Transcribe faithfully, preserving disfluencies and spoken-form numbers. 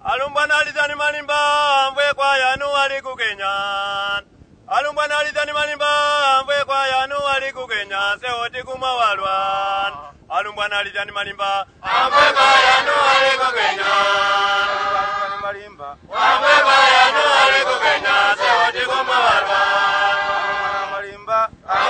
Alumbwana alizani malimba mvwe kwa yanu aliku Kenya. Alumbwana alizani malimba mvwe kwa yanu aliku Kenya. Seoti kumawalwan. Alumbwana alizani malimba mvwe kwa yanu aliku Kenya. Malimba mvwe kwa yanu aliku Kenya. Seoti kumawalwan. Malimba